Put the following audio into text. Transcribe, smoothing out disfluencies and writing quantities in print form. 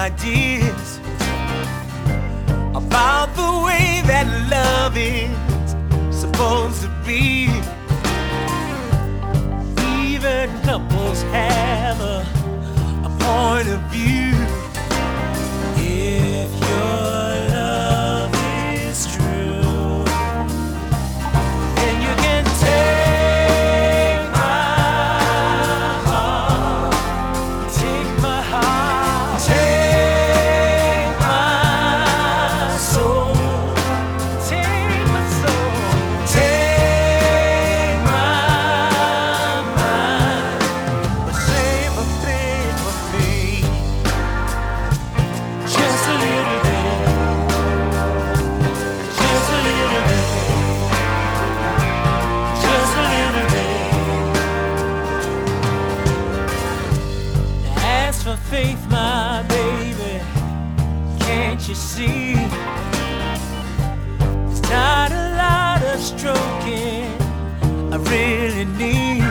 ideas about the way that love is supposed to be. Even couples have a point of view. If your love is true, then you can take my heart, take my heart, take my soul, take my soul, take my mind, but save a thing for me, just a little bit, just a little bit, just a little bit. As for faith, my baby, can't you see? It's not a lot of stroking I really need.